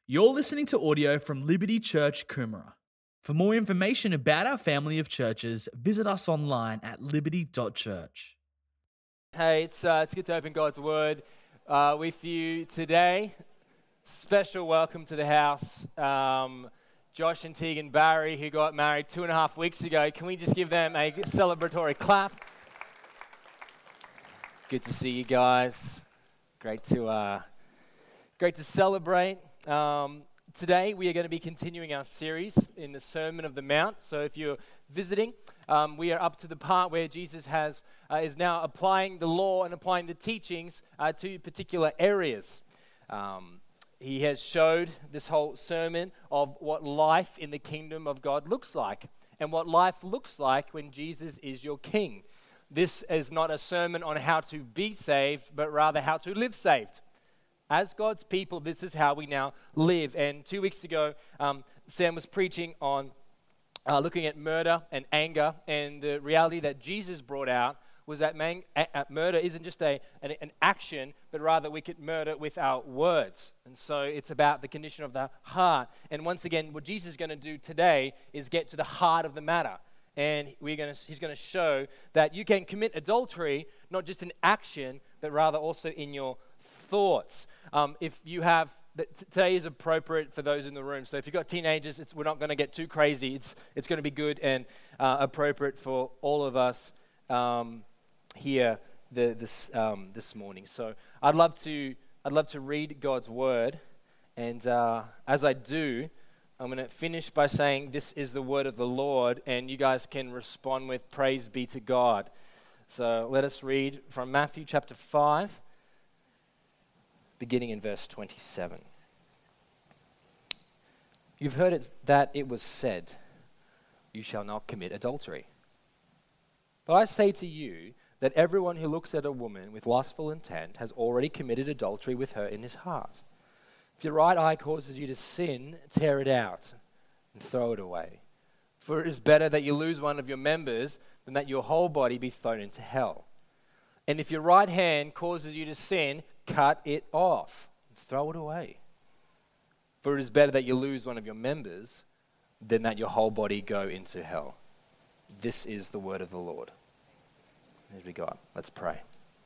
You're listening to audio from Liberty Church, Coomera. For more information about our family of churches, visit us online at liberty.church. Hey, it's good to open God's Word with you today. Special welcome to the house. Josh and Tegan Barry, who got married 2.5 weeks ago. Can we just give them a celebratory clap? Good to see you guys. Great to celebrate. Today we are going to be continuing our series in the Sermon of the Mount. So if you're visiting, we are up to the part where Jesus is now applying the law and applying the teachings to particular areas. He has showed this whole sermon of what life in the kingdom of God looks like and what life looks like when Jesus is your king. This is not a sermon on how to be saved, but rather how to live saved. As God's people, this is how we now live. And 2 weeks ago, Sam was preaching on looking at murder and anger, and the reality that Jesus brought out was that murder isn't just an action, but rather we could murder with our words. And so it's about the condition of the heart. And once again, what Jesus is going to do today is get to the heart of the matter. And he's going to show that you can commit adultery, not just in action, but rather also in your thoughts. If you have, today is appropriate for those in the room. So if you've got teenagers, we're not going to get too crazy. It's going to be good and appropriate for all of us here this morning. So I'd love to read God's word, and as I do, I'm going to finish by saying this is the word of the Lord, and you guys can respond with praise be to God. So let us read from Matthew chapter 5. Beginning in verse 27. You've heard that it was said, you shall not commit adultery. But I say to you that everyone who looks at a woman with lustful intent has already committed adultery with her in his heart. If your right eye causes you to sin, tear it out and throw it away. For it is better that you lose one of your members than that your whole body be thrown into hell. And if your right hand causes you to sin, cut it off and throw it away. For it is better that you lose one of your members than that your whole body go into hell. This is the word of the Lord. As we go up, let's pray.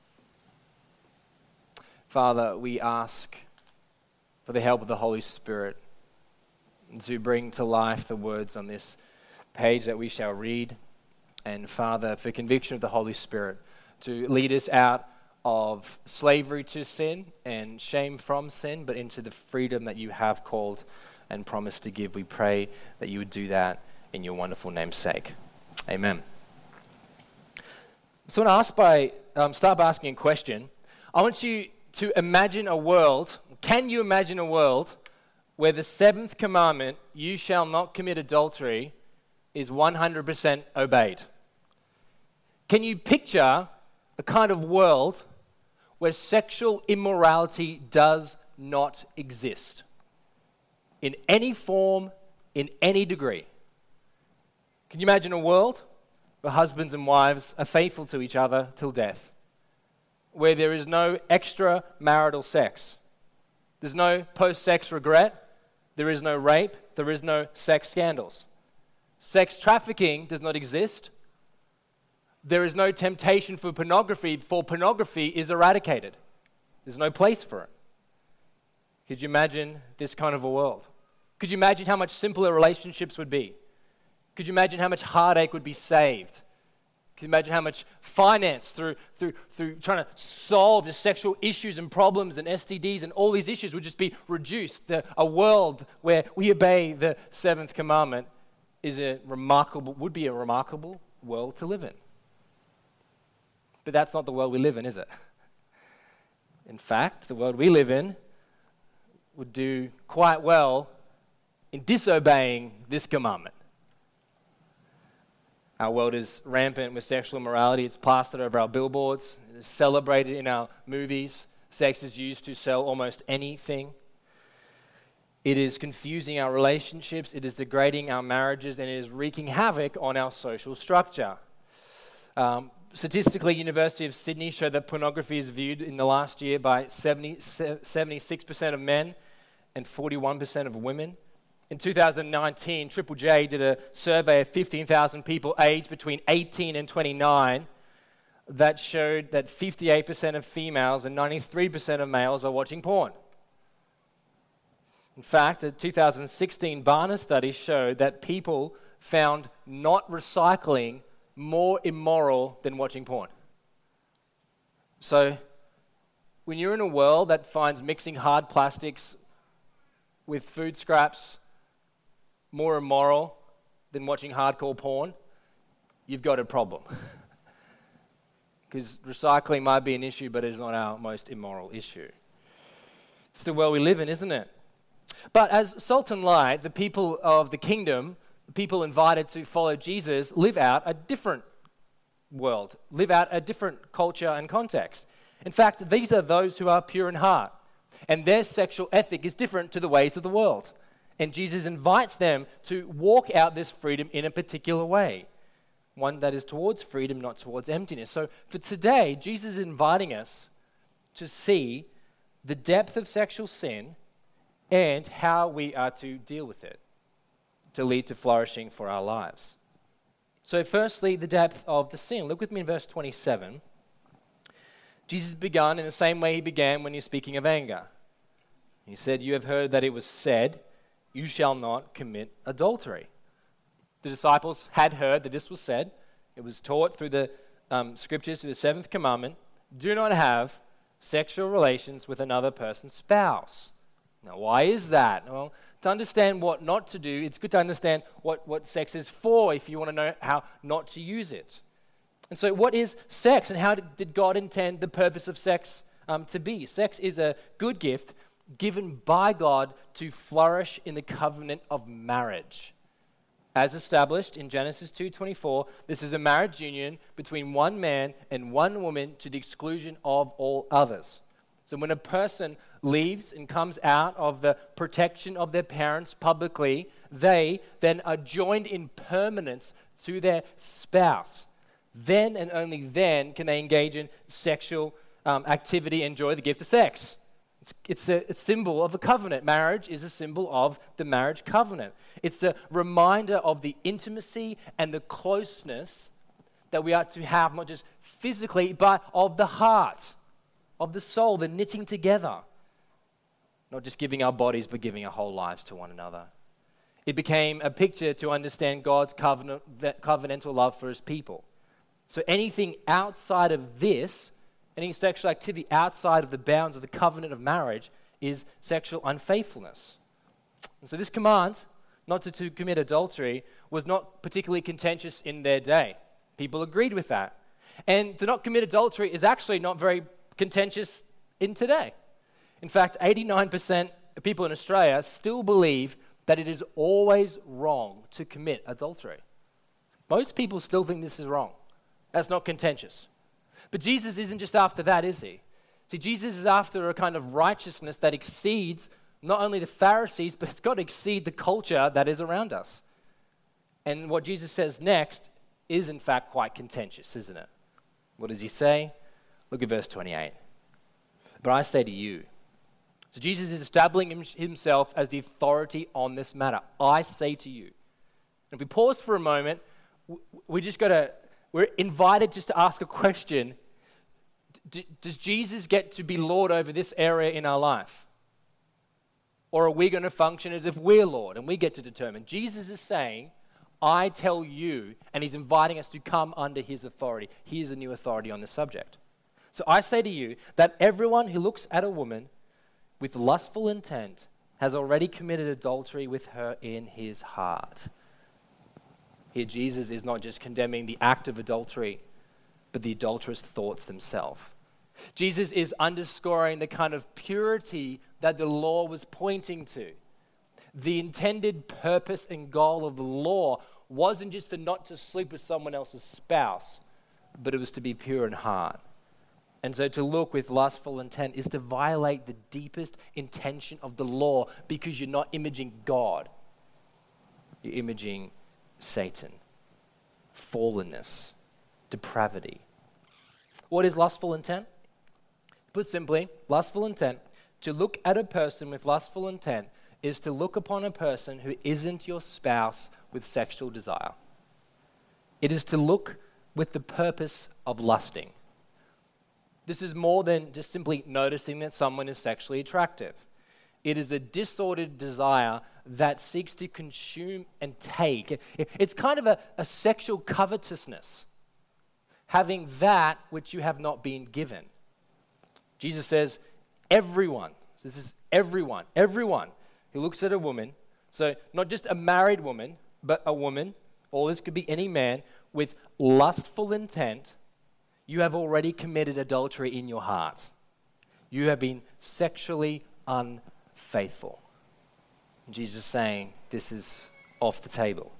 Father, we ask for the help of the Holy Spirit to bring to life the words on this page that we shall read. And Father, for conviction of the Holy Spirit to lead us out of slavery to sin and shame from sin, but into the freedom that you have called and promised to give. We pray that you would do that in your wonderful name's sake. Amen. So I want to start by asking a question. I want you to imagine a world. Can you imagine a world where the seventh commandment, you shall not commit adultery, is 100% obeyed? Can you picture a kind of world where sexual immorality does not exist in any form, in any degree? Can you imagine a world where husbands and wives are faithful to each other till death, where there is no extramarital sex, there's no post-sex regret, there is no rape, there is no sex scandals, sex trafficking does not exist, there is no temptation for pornography is eradicated. There's no place for it. Could you imagine this kind of a world? Could you imagine how much simpler relationships would be? Could you imagine how much heartache would be saved? Could you imagine how much finance through trying to solve the sexual issues and problems and STDs and all these issues would just be reduced? A world where we obey the seventh commandment would be a remarkable world to live in. But that's not the world we live in, is it? In fact, the world we live in would do quite well in disobeying this commandment. Our world is rampant with sexual immorality. It's plastered over our billboards. It is celebrated in our movies. Sex is used to sell almost anything. It is confusing our relationships. It is degrading our marriages, and it is wreaking havoc on our social structure. Statistically, University of Sydney showed that pornography is viewed in the last year by 76% of men and 41% of women. In 2019, Triple J did a survey of 15,000 people aged between 18 and 29 that showed that 58% of females and 93% of males are watching porn. In fact, a 2016 Barna study showed that people found not recycling more immoral than watching porn. So, when you're in a world that finds mixing hard plastics with food scraps more immoral than watching hardcore porn, you've got a problem. Because recycling might be an issue, but it's not our most immoral issue. It's the world we live in, isn't it? But as salt and light, the people of the kingdom, the people invited to follow Jesus, live out a different world, live out a different culture and context. In fact, these are those who are pure in heart, and their sexual ethic is different to the ways of the world. And Jesus invites them to walk out this freedom in a particular way, one that is towards freedom, not towards emptiness. So for today, Jesus is inviting us to see the depth of sexual sin and how we are to deal with it to lead to flourishing for our lives. So firstly, the depth of the sin. Look with me in verse 27. Jesus began in the same way he began when he's speaking of anger. He said, "You have heard that it was said, 'You shall not commit adultery.'" The disciples had heard that this was said. It was taught through the scriptures, through the seventh commandment, "Do not have sexual relations with another person's spouse." Now, why is that? Well, to understand what not to do, it's good to understand what sex is for if you want to know how not to use it. And so what is sex, and how did God intend the purpose of sex to be? Sex is a good gift given by God to flourish in the covenant of marriage. As established in Genesis 2:24, this is a marriage union between one man and one woman to the exclusion of all others. So when a person leaves and comes out of the protection of their parents publicly, they then are joined in permanence to their spouse. Then and only then can they engage in sexual activity and enjoy the gift of sex. It's a symbol of a covenant. Marriage is a symbol of the marriage covenant. It's the reminder of the intimacy and the closeness that we are to have, not just physically, but of the heart, of the soul, the knitting together. Not just giving our bodies, but giving our whole lives to one another. It became a picture to understand God's covenantal love for his people. So anything outside of this, any sexual activity outside of the bounds of the covenant of marriage, is sexual unfaithfulness. And so this command, not to commit adultery, was not particularly contentious in their day. People agreed with that. And to not commit adultery is actually not very contentious in today. In fact, 89% of people in Australia still believe that it is always wrong to commit adultery. Most people still think this is wrong. That's not contentious. But Jesus isn't just after that, is he? See, Jesus is after a kind of righteousness that exceeds not only the Pharisees, but it's got to exceed the culture that is around us. And what Jesus says next is in fact quite contentious, isn't it? What does he say? Look at verse 28. "But I say to you," so Jesus is establishing himself as the authority on this matter. "I say to you." And if we pause for a moment, we're invited just to ask a question. Does Jesus get to be Lord over this area in our life? Or are we going to function as if we're Lord and we get to determine? Jesus is saying, "I tell you," and he's inviting us to come under his authority. He is a new authority on this subject. "So I say to you that everyone who looks at a woman with lustful intent has already committed adultery with her in his heart." Here, Jesus is not just condemning the act of adultery, but the adulterous thoughts themselves. Jesus is underscoring the kind of purity that the law was pointing to. The intended purpose and goal of the law wasn't just to not to sleep with someone else's spouse, but it was to be pure in heart. And so to look with lustful intent is to violate the deepest intention of the law, because you're not imaging God. You're imaging Satan, fallenness, depravity. What is lustful intent? Put simply, lustful intent To look at a person with lustful intent is to look upon a person who isn't your spouse with sexual desire. It is to look with the purpose of lusting. This is more than just simply noticing that someone is sexually attractive. It is a disordered desire that seeks to consume and take. It's kind of a sexual covetousness, having that which you have not been given. Jesus says, everyone, so this is everyone who looks at a woman, so not just a married woman, but a woman, or this could be any man, with lustful intent, you have already committed adultery in your heart. You have been sexually unfaithful. Jesus is saying this is off the table.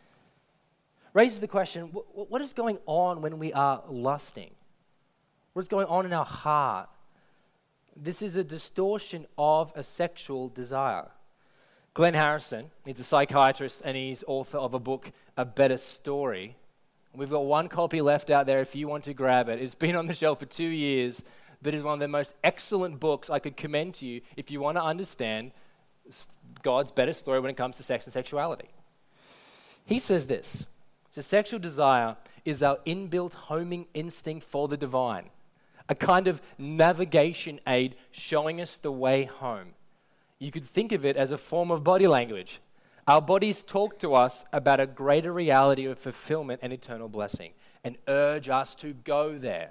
Raises the question, what is going on when we are lusting? What is going on in our heart? This is a distortion of a sexual desire. Glenn Harrison, he's a psychiatrist and he's author of a book, A Better Story. We've got one copy left out there if you want to grab it. It's been on the shelf for 2 years, but it's one of the most excellent books I could commend to you if you want to understand God's better story when it comes to sex and sexuality. He says this, so sexual desire is our inbuilt homing instinct for the divine, a kind of navigation aid showing us the way home. You could think of it as a form of body language. Our bodies talk to us about a greater reality of fulfillment and eternal blessing and urge us to go there.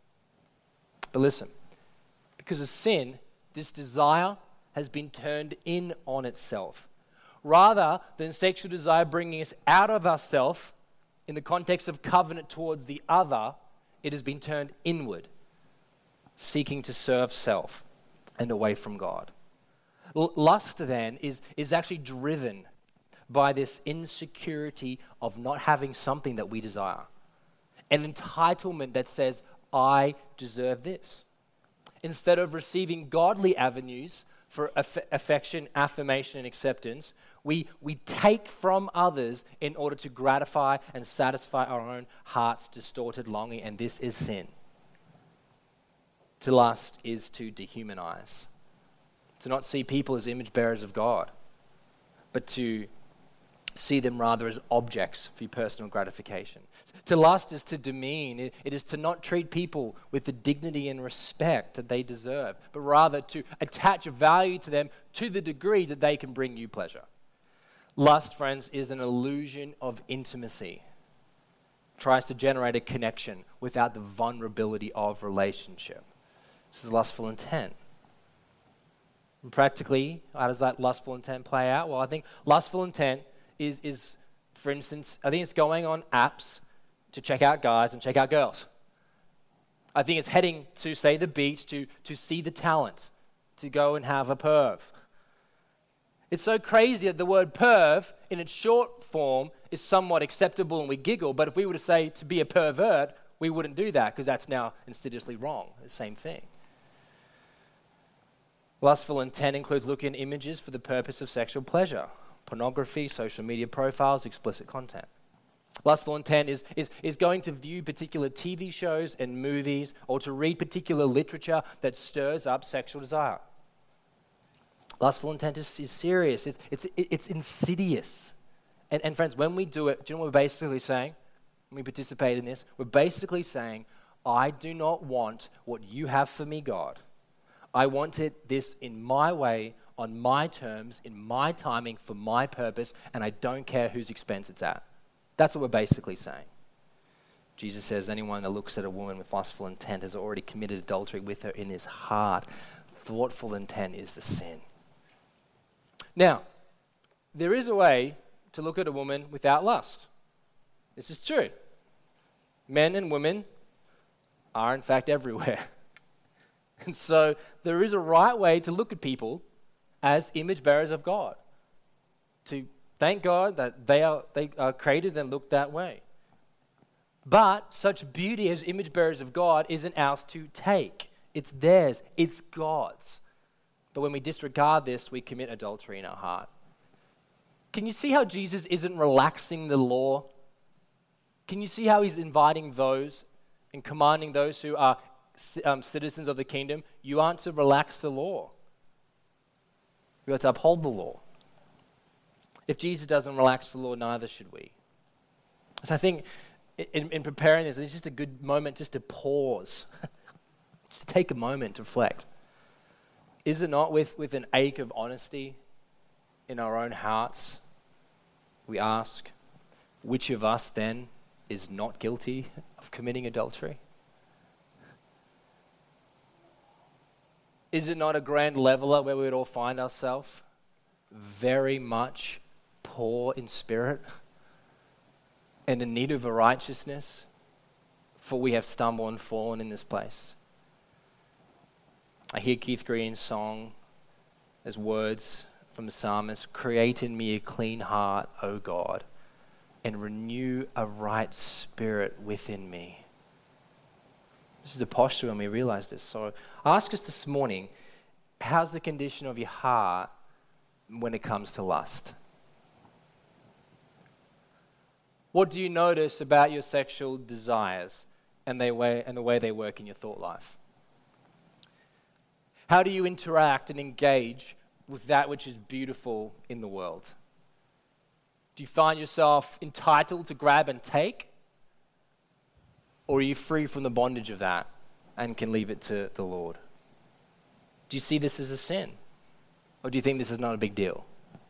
But listen, because of sin, this desire has been turned in on itself. Rather than sexual desire bringing us out of ourselves in the context of covenant towards the other, it has been turned inward, seeking to serve self and away from God. Lust then is actually driven by this insecurity of not having something that we desire. An entitlement that says, I deserve this. Instead of receiving godly avenues for affection, affirmation, and acceptance, we take from others in order to gratify and satisfy our own heart's distorted longing, and this is sin. To lust is to dehumanize. To not see people as image bearers of God, but to see them rather as objects for your personal gratification. To lust is to demean. It is to not treat people with the dignity and respect that they deserve, but rather to attach value to them to the degree that they can bring you pleasure. Lust, friends, is an illusion of intimacy. It tries to generate a connection without the vulnerability of relationship. This is lustful intent. And practically, how does that lustful intent play out? Well, I think lustful intent is, for instance, I think it's going on apps to check out guys and check out girls. I think it's heading to, say, the beach to see the talent, to go and have a perv. It's so crazy that the word perv, in its short form, is somewhat acceptable and we giggle, but if we were to say to be a pervert, we wouldn't do that because that's now insidiously wrong. It's the same thing. Lustful intent includes looking at images for the purpose of sexual pleasure, pornography, social media profiles, explicit content. Lustful intent is going to view particular TV shows and movies or to read particular literature that stirs up sexual desire. Lustful intent is serious. It's insidious. And friends, when we do it, do you know what we're basically saying? When we participate in this, we're basically saying, I do not want what you have for me, God. I want this in my way, on my terms, in my timing, for my purpose, and I don't care whose expense it's at. That's what we're basically saying. Jesus says anyone that looks at a woman with lustful intent has already committed adultery with her in his heart. Thoughtful intent is the sin. Now, there is a way to look at a woman without lust. This is true. Men and women are in fact everywhere. And so there is a right way to look at people as image bearers of God. To thank God that they are created and look that way. But such beauty as image bearers of God isn't ours to take. It's theirs. It's God's. But when we disregard this, we commit adultery in our heart. Can you see how Jesus isn't relaxing the law? Can you see how he's inviting those and commanding those who are citizens of the kingdom? You aren't to relax the law. We've got to uphold the law. If Jesus doesn't relax the law, neither should we. So I think in preparing this, it's just a good moment just to pause. Just take a moment to reflect. Is it not with an ache of honesty in our own hearts, we ask, which of us then is not guilty of committing adultery? Is it not a grand leveler where we would all find ourselves very much poor in spirit and in need of a righteousness, for we have stumbled and fallen in this place? I hear Keith Green's song as words from the psalmist, create in me a clean heart, O God, and renew a right spirit within me. This is the posture when we realize this. So I ask us this morning, how's the condition of your heart when it comes to lust? What do you notice about your sexual desires and the way they work in your thought life? How do you interact and engage with that which is beautiful in the world? Do you find yourself entitled to grab and take? Or are you free from the bondage of that and can leave it to the Lord? Do you see this as a sin? Or do you think this is not a big deal?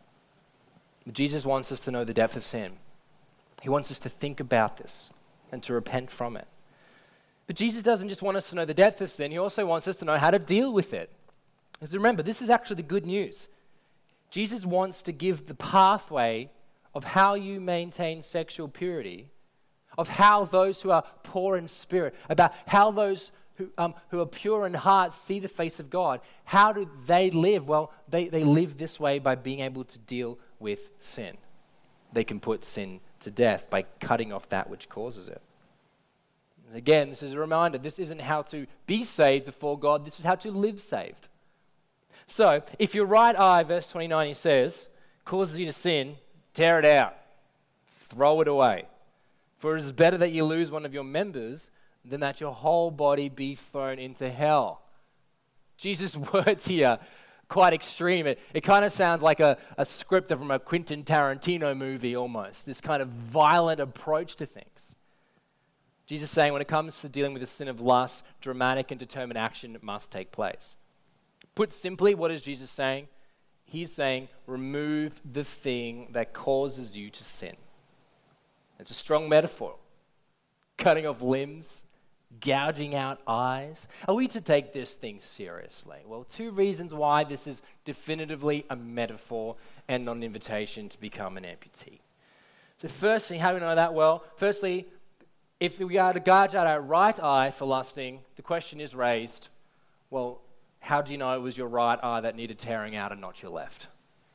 Jesus wants us to know the depth of sin. He wants us to think about this and to repent from it. But Jesus doesn't just want us to know the depth of sin, he also wants us to know how to deal with it. Because remember, this is actually the good news. Jesus wants to give the pathway of how you maintain sexual purity, of how those who are poor in spirit, about how those who are pure in heart see the face of God. How do they live? Well, they live this way by being able to deal with sin. They can put sin to death by cutting off that which causes it. Again, this is a reminder. This isn't how to be saved before God. This is how to live saved. So, if your right eye, verse 29, he says, causes you to sin, tear it out. Throw it away. For it is better that you lose one of your members than that your whole body be thrown into hell. Jesus' words here, quite extreme. It kind of sounds like a script from a Quentin Tarantino movie almost. This kind of violent approach to things. Jesus is saying when it comes to dealing with the sin of lust, dramatic and determined action must take place. Put simply, what is Jesus saying? He's saying, remove the thing that causes you to sin. It's a strong metaphor. Cutting off limbs, gouging out eyes. Are we to take this thing seriously? Well, two reasons why this is definitively a metaphor and not an invitation to become an amputee. So firstly, how do we know that? Well, firstly, if we are to gouge out our right eye for lusting, the question is raised, well, how do you know it was your right eye that needed tearing out and not your left?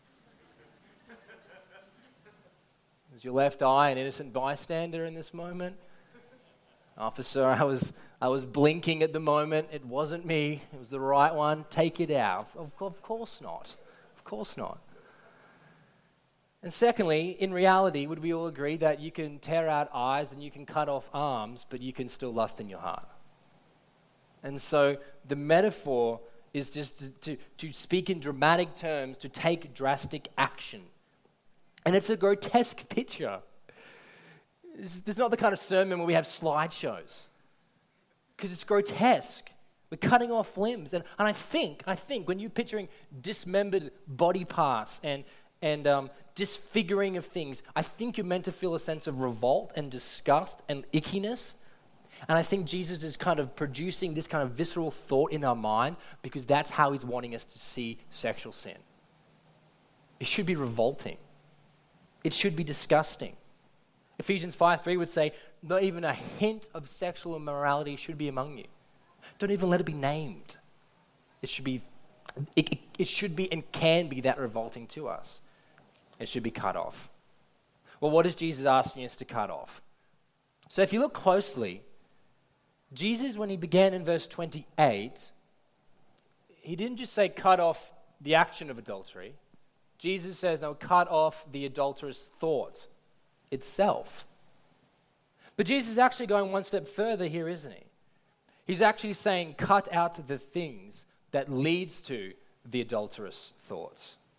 Is your left eye an innocent bystander in this moment? Officer, I was blinking at the moment. It wasn't me. It was the right one. Take it out. Of course not. Of course not. And secondly, in reality, would we all agree that you can tear out eyes and you can cut off arms, but you can still lust in your heart? And so the metaphor is just to speak in dramatic terms, to take drastic action. And it's a grotesque picture. This is not the kind of sermon where we have slideshows, because it's grotesque. We're cutting off limbs. And I think when you're picturing dismembered body parts and disfiguring of things, I think you're meant to feel a sense of revolt and disgust and ickiness. And I think Jesus is kind of producing this kind of visceral thought in our mind because that's how he's wanting us to see sexual sin. It should be revolting. It should be disgusting. Ephesians 5:3 would say, not even a hint of sexual immorality should be among you. Don't even let it be named. It should be and can be that revolting to us. It should be cut off. Well, what is Jesus asking us to cut off? So if you look closely, Jesus, when he began in verse 28, he didn't just say cut off the action of adultery. Jesus says, no, cut off the adulterous thought itself. But Jesus is actually going one step further here, isn't he? He's actually saying cut out the things that leads to the adulterous thoughts.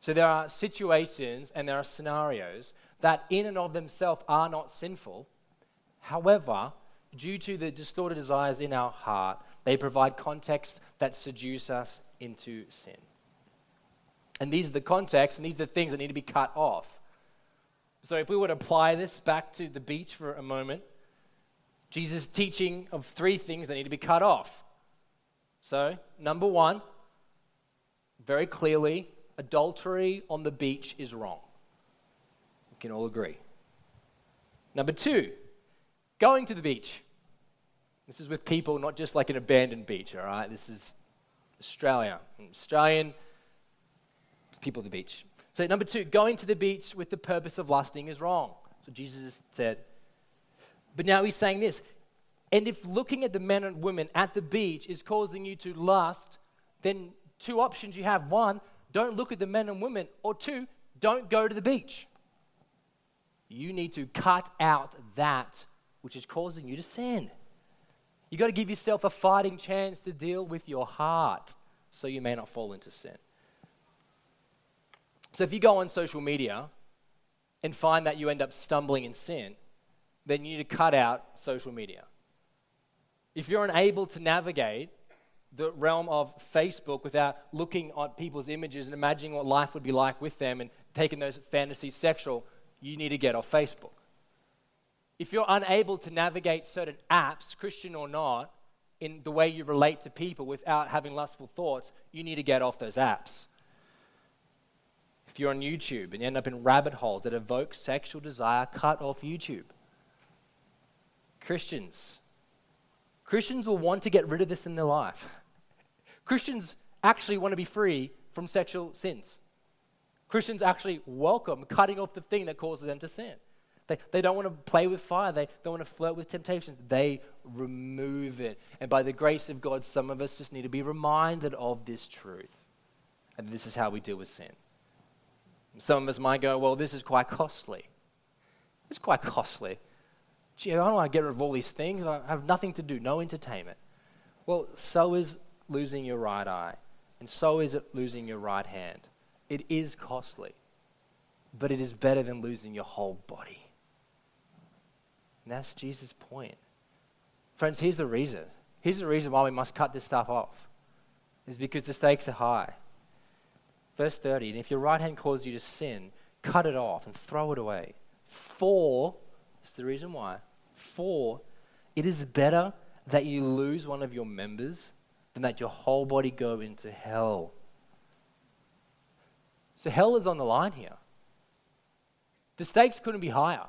So there are situations and there are scenarios that in and of themselves are not sinful. However, due to the distorted desires in our heart, they provide context that seduce us into sin. And these are the contexts and these are the things that need to be cut off. So if we were to apply this back to the beach for a moment, Jesus' teaching of 3 things that need to be cut off. So, number 1, very clearly, adultery on the beach is wrong. We can all agree. Number 2, going to the beach. This is with people, not just like an abandoned beach, all right? This is Australia. Australian people at the beach. So number 2, going to the beach with the purpose of lusting is wrong. So Jesus said. But now he's saying this. And if looking at the men and women at the beach is causing you to lust, then 2 options you have. 1, don't look at the men and women. Or 2, don't go to the beach. You need to cut out that which is causing you to sin. You got to give yourself a fighting chance to deal with your heart so you may not fall into sin. So if you go on social media and find that you end up stumbling in sin, then you need to cut out social media. If you're unable to navigate the realm of Facebook without looking at people's images and imagining what life would be like with them and taking those fantasies sexual, you need to get off Facebook. If you're unable to navigate certain apps, Christian or not, in the way you relate to people without having lustful thoughts, you need to get off those apps. If you're on YouTube and you end up in rabbit holes that evoke sexual desire, cut off YouTube. Christians will want to get rid of this in their life. Christians actually want to be free from sexual sins. Christians actually welcome cutting off the thing that causes them to sin. They don't want to play with fire. They don't want to flirt with temptations. They remove it. And by the grace of God, some of us just need to be reminded of this truth. And this is how we deal with sin. Some of us might go, well, this is quite costly. It's quite costly. Gee, I don't want to get rid of all these things. I have nothing to do, no entertainment. Well, so is losing your right eye. And so is it losing your right hand. It is costly. But it is better than losing your whole body. And that's Jesus' point. Friends, here's the reason. Here's the reason why we must cut this stuff off. It's because the stakes are high. Verse 30, and if your right hand causes you to sin, cut it off and throw it away. For, that's the reason why, for it is better that you lose one of your members than that your whole body go into hell. So hell is on the line here. The stakes couldn't be higher.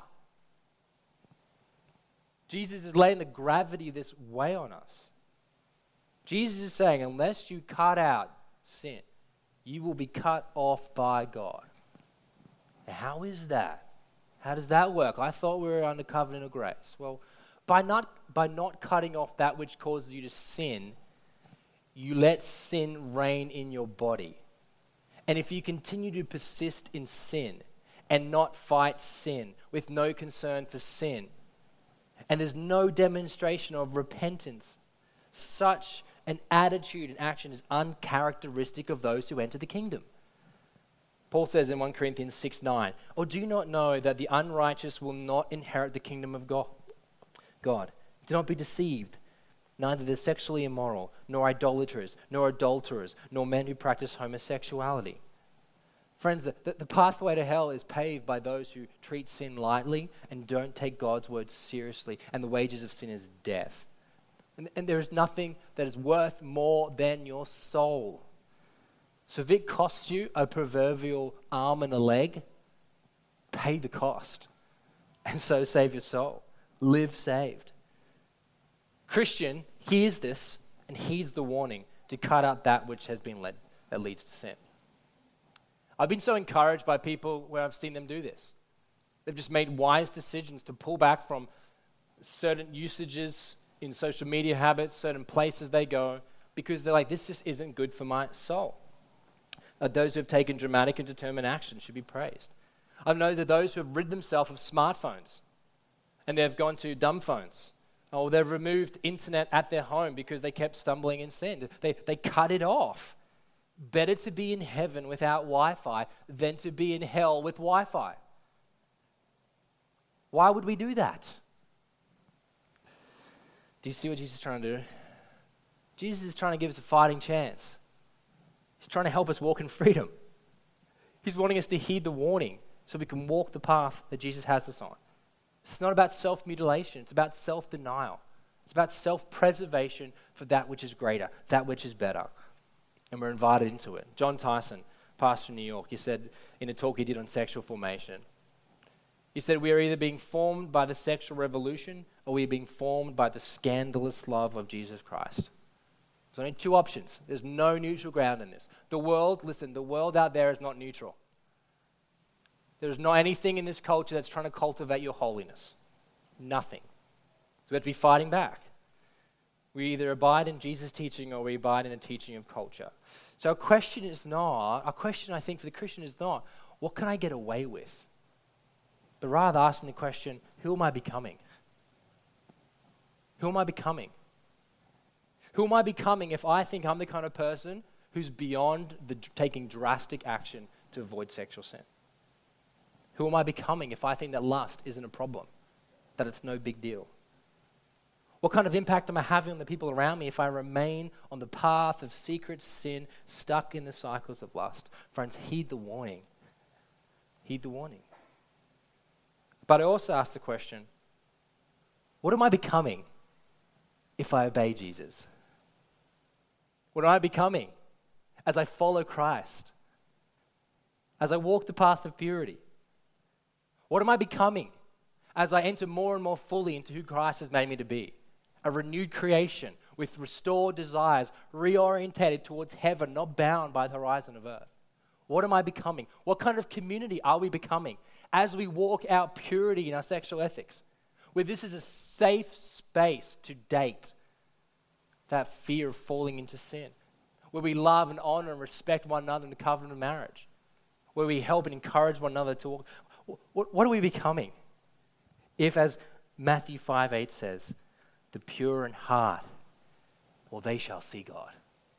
Jesus is laying the gravity of this way on us. Jesus is saying, unless you cut out sin, you will be cut off by God. Now, how is that? How does that work? I thought we were under covenant of grace. Well, by not cutting off that which causes you to sin, you let sin reign in your body. And if you continue to persist in sin and not fight sin with no concern for sin, and there's no demonstration of repentance, such an attitude and action is uncharacteristic of those who enter the kingdom. Paul says in 1 Corinthians 6:9, or do you not know that the unrighteous will not inherit the kingdom of God? Do not be deceived. Neither the sexually immoral, nor idolaters, nor adulterers, nor men who practice homosexuality. Friends, the pathway to hell is paved by those who treat sin lightly and don't take God's word seriously, and the wages of sin is death. And there is nothing that is worth more than your soul. So if it costs you a proverbial arm and a leg, pay the cost. And so save your soul. Live saved. Christian hears this and heeds the warning to cut out that which has been led that leads to sin. I've been so encouraged by people where I've seen them do this. They've just made wise decisions to pull back from certain usages in social media habits, certain places they go, because they're like, this just isn't good for my soul. Those who have taken dramatic and determined action should be praised. I know that those who have rid themselves of smartphones and they've gone to dumb phones, or they've removed internet at their home because they kept stumbling in sin. They cut it off. Better to be in heaven without Wi-Fi than to be in hell with Wi-Fi. Why would we do that? Do you see what Jesus is trying to do? Jesus is trying to give us a fighting chance. He's trying to help us walk in freedom. He's wanting us to heed the warning so we can walk the path that Jesus has us on. It's not about self-mutilation. It's about self-denial. It's about self-preservation for that which is greater, that which is better. And we're invited into it. John Tyson, pastor in New York, he said in a talk he did on sexual formation, he said, we are either being formed by the sexual revolution or we are being formed by the scandalous love of Jesus Christ. There's only two options. There's no neutral ground in this. The world out there is not neutral. There's not anything in this culture that's trying to cultivate your holiness. Nothing. So we have to be fighting back. We either abide in Jesus' teaching or we abide in the teaching of culture. So our question I think for the Christian is not, what can I get away with? But rather asking the question, who am I becoming? Who am I becoming? Who am I becoming if I think I'm the kind of person who's beyond taking drastic action to avoid sexual sin? Who am I becoming if I think that lust isn't a problem, that it's no big deal? What kind of impact am I having on the people around me if I remain on the path of secret sin, stuck in the cycles of lust? Friends, heed the warning. Heed the warning. But I also ask the question, what am I becoming if I obey Jesus? What am I becoming as I follow Christ? As I walk the path of purity? What am I becoming as I enter more and more fully into who Christ has made me to be? A renewed creation with restored desires, reorientated towards heaven, not bound by the horizon of earth. What am I becoming? What kind of community are we becoming as we walk out purity in our sexual ethics? Where this is a safe space to date that fear of falling into sin. Where we love and honor and respect one another in the covenant of marriage. Where we help and encourage one another to walk. What are we becoming? If, as Matthew 5:8 says, the pure in heart, well, they shall see God.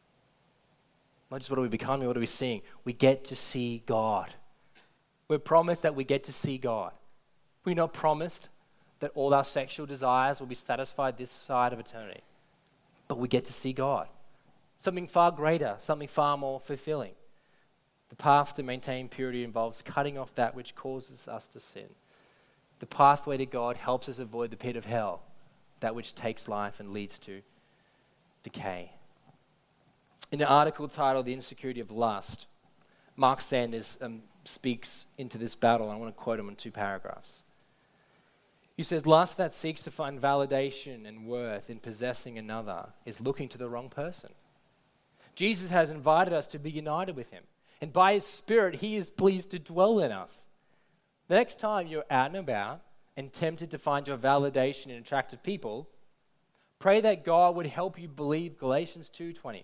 Not just what are we becoming, what are we seeing? We get to see God. We're promised that we get to see God. We're not promised that all our sexual desires will be satisfied this side of eternity. But we get to see God. Something far greater, something far more fulfilling. The path to maintain purity involves cutting off that which causes us to sin. The pathway to God helps us avoid the pit of hell, that which takes life and leads to decay. In an article titled The Insecurity of Lust, Mark Sanders speaks into this battle. I want to quote him in 2 paragraphs. He says, lust that seeks to find validation and worth in possessing another is looking to the wrong person. Jesus has invited us to be united with him. And by his Spirit, he is pleased to dwell in us. The next time you're out and about and tempted to find your validation in attractive people, pray that God would help you believe Galatians 2:20.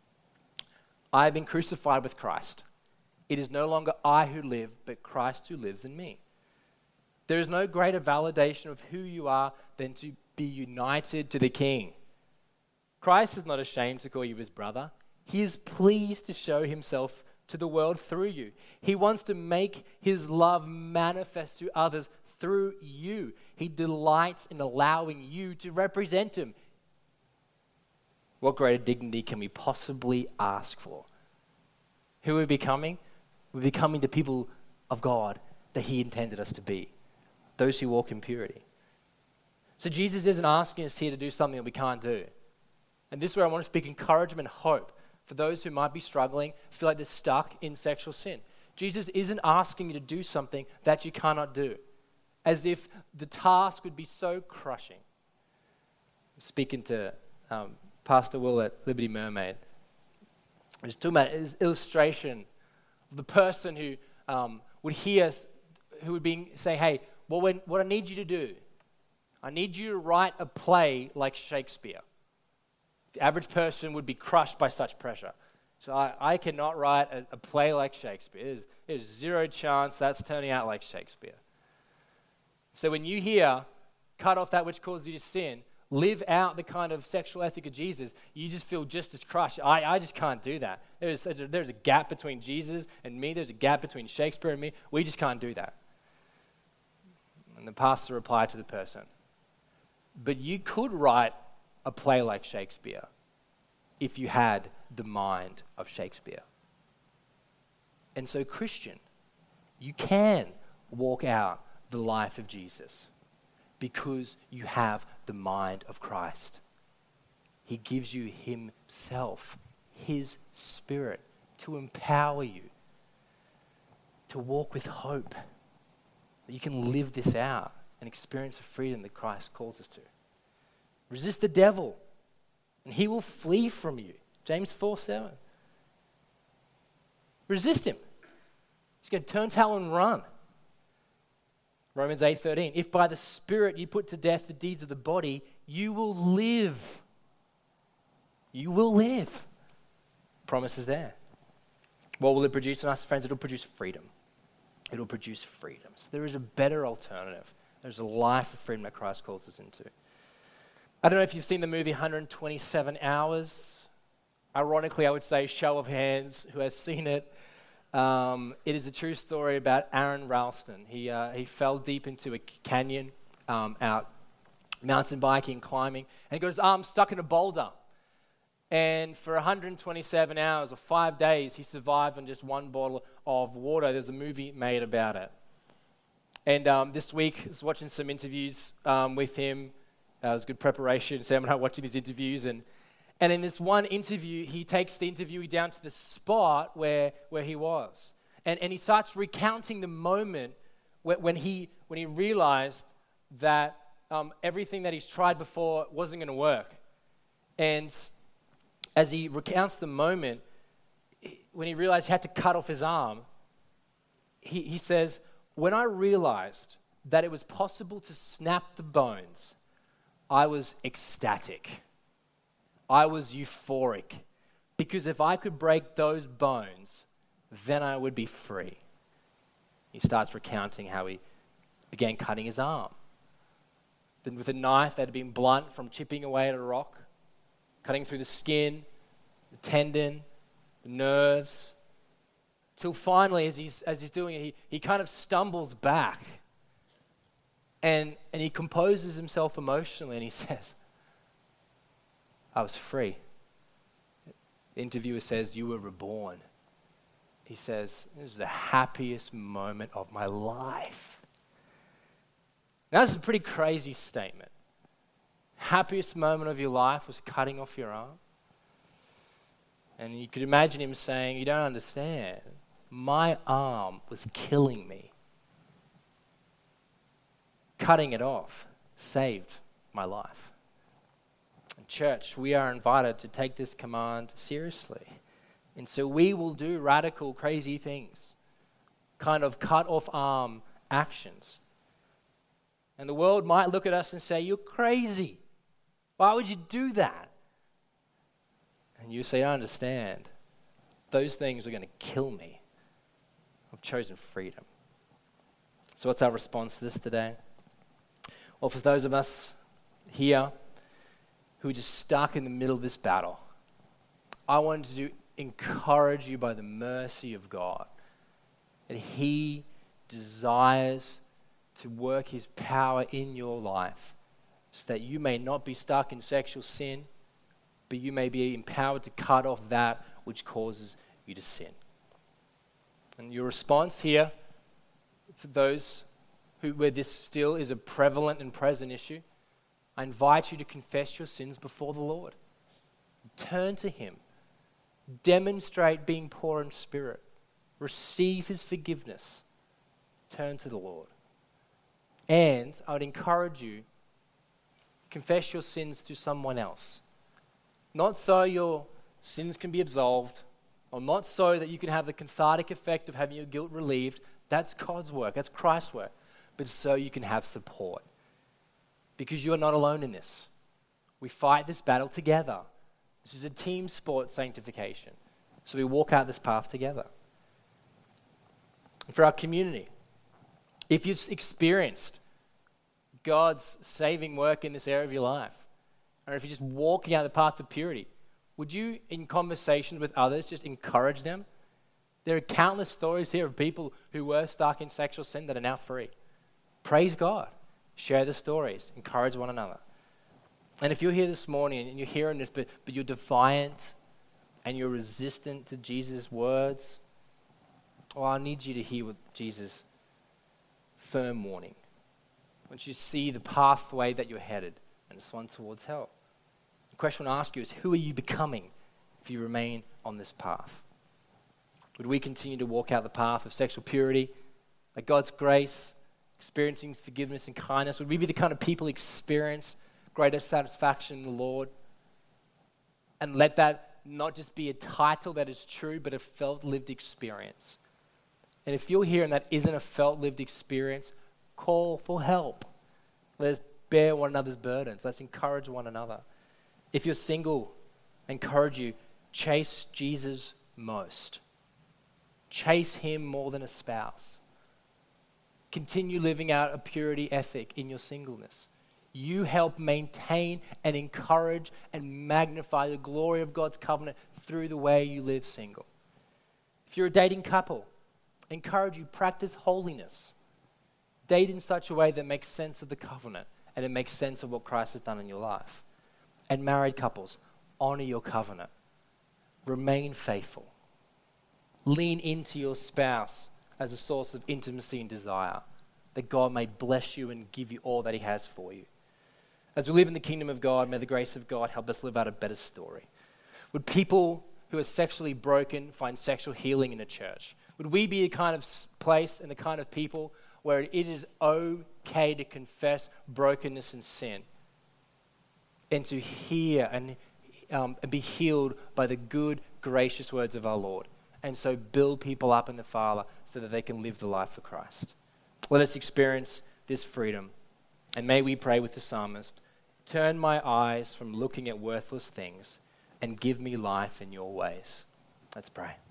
I have been crucified with Christ. It is no longer I who live, but Christ who lives in me. There is no greater validation of who you are than to be united to the King. Christ is not ashamed to call you his brother. He is pleased to show himself to the world through you. He wants to make his love manifest to others through you. He delights in allowing you to represent him. What greater dignity can we possibly ask for? Who are we becoming? We're becoming the people of God that he intended us to be. Those who walk in purity. So Jesus isn't asking us here to do something that we can't do. And this is where I want to speak encouragement and hope for those who might be struggling, feel like they're stuck in sexual sin. Jesus isn't asking you to do something that you cannot do, as if the task would be so crushing. I'm speaking to Pastor Will at Liberty Mermaid. I was talking about his illustration of the person who would hear us, who would be saying, hey, what I need you to do, I need you to write a play like Shakespeare. The average person would be crushed by such pressure. So I cannot write a play like Shakespeare. There's zero chance that's turning out like Shakespeare. So when you hear, cut off that which causes you to sin, live out the kind of sexual ethic of Jesus, you just feel just as crushed. I just can't do that. There's a gap between Jesus and me. There's a gap between Shakespeare and me. We just can't do that. And the pastor replied to the person, but you could write a play like Shakespeare if you had the mind of Shakespeare. And so, Christian, you can walk out the life of Jesus because you have the mind of Christ. He gives you himself, his Spirit, to empower you, to walk with hope, that you can live this out and experience the freedom that Christ calls us to. Resist the devil, and he will flee from you. James 4:7. Resist him. He's going to turn tail and run. Romans 8:13, if by the Spirit you put to death the deeds of the body, you will live. You will live. Promise is there. What will it produce in us, friends? It'll produce freedom. It'll produce freedom. So there is a better alternative. There's a life of freedom that Christ calls us into. I don't know if you've seen the movie 127 Hours. Ironically, I would say show of hands who has seen it. It is a true story about Aaron Ralston. He fell deep into a canyon out mountain biking, climbing, and he got his arm stuck in a boulder. And for 127 hours or 5 days, he survived on just one bottle of water. There's a movie made about it. And this week, I was watching some interviews with him. It was good preparation. Sam and I were watching these interviews, and in this one interview, he takes the interviewee down to the spot where he was. And he starts recounting the moment when he realized that everything that he's tried before wasn't going to work. And as he recounts the moment, when he realized he had to cut off his arm, he says, when I realized that it was possible to snap the bones, I was ecstatic. I was euphoric, because if I could break those bones, then I would be free. He starts recounting how he began cutting his arm. Then with a knife that had been blunt from chipping away at a rock, cutting through the skin, the tendon, the nerves, till finally, as he's doing it, he kind of stumbles back, and he composes himself emotionally, and he says, I was free. The interviewer says, you were reborn. He says, this is the happiest moment of my life. Now, that's a pretty crazy statement. Happiest moment of your life was cutting off your arm. And you could imagine him saying, you don't understand. My arm was killing me. Cutting it off saved my life. Church, we are invited to take this command seriously. And so we will do radical, crazy things, kind of cut off arm actions. And the world might look at us and say, you're crazy. Why would you do that? And you say, I understand. Those things are going to kill me. I've chosen freedom. So what's our response to this today? Well, for those of us here who are just stuck in the middle of this battle, I wanted to encourage you by the mercy of God that He desires to work His power in your life so that you may not be stuck in sexual sin, but you may be empowered to cut off that which causes you to sin. And your response here, for those where this still is a prevalent and present issue, I invite you to confess your sins before the Lord. Turn to Him. Demonstrate being poor in spirit. Receive His forgiveness. Turn to the Lord. And I would encourage you, confess your sins to someone else. Not so your sins can be absolved, or not so that you can have the cathartic effect of having your guilt relieved. That's God's work. That's Christ's work. But so you can have support. Because you are not alone in this. We fight this battle together. This is a team sport, sanctification. So we walk out this path together. And for our community, if you've experienced God's saving work in this area of your life, or if you're just walking out the path of purity, would you, in conversations with others, just encourage them? There are countless stories here of people who were stuck in sexual sin that are now free. Praise God. Share the stories. Encourage one another. And if you're here this morning and you're hearing this, but you're defiant and you're resistant to Jesus' words, well, I need you to hear what Jesus' firm warning. Once you see the pathway that you're headed, and it's one towards hell. The question I want to ask you is, who are you becoming if you remain on this path? Would we continue to walk out the path of sexual purity, like God's grace, experiencing forgiveness and kindness? Would we be the kind of people who experience greater satisfaction in the Lord? And let that not just be a title that is true, but a felt lived experience. And if you're here and that isn't a felt lived experience, call for help. Let's bear one another's burdens. Let's encourage one another. If you're single, I encourage you, chase Jesus most. Chase him more than a spouse. Continue living out a purity ethic in your singleness. You help maintain and encourage and magnify the glory of God's covenant through the way you live single. If you're a dating couple, I encourage you, practice holiness. Date in such a way that makes sense of the covenant and it makes sense of what Christ has done in your life. And married couples, honor your covenant. Remain faithful. Lean into your spouse as a source of intimacy and desire, that God may bless you and give you all that he has for you. As we live in the kingdom of God, may the grace of God help us live out a better story. Would people who are sexually broken find sexual healing in a church? Would we be the kind of place and the kind of people where it is okay to confess brokenness and sin and to hear and be healed by the good, gracious words of our Lord? And so build people up in the Father so that they can live the life for Christ. Let us experience this freedom. And may we pray with the psalmist, turn my eyes from looking at worthless things and give me life in your ways. Let's pray.